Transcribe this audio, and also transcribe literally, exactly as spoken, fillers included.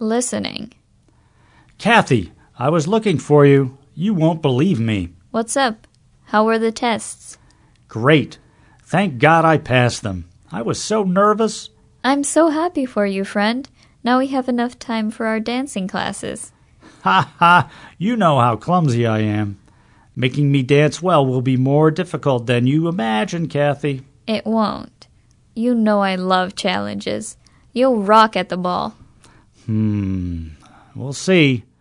Listening. Kathy, I was looking for you. You won't believe me. What's up? How were the tests? Great. Thank God I passed them. I was so nervous. I'm so happy for you, friend. Now we have enough time for our dancing classes. Ha ha! You know how clumsy I am. Making me dance well will be more difficult than you imagine, Kathy. It won't. You know I love challenges. You'll rock at the ball. Hmm. We'll see.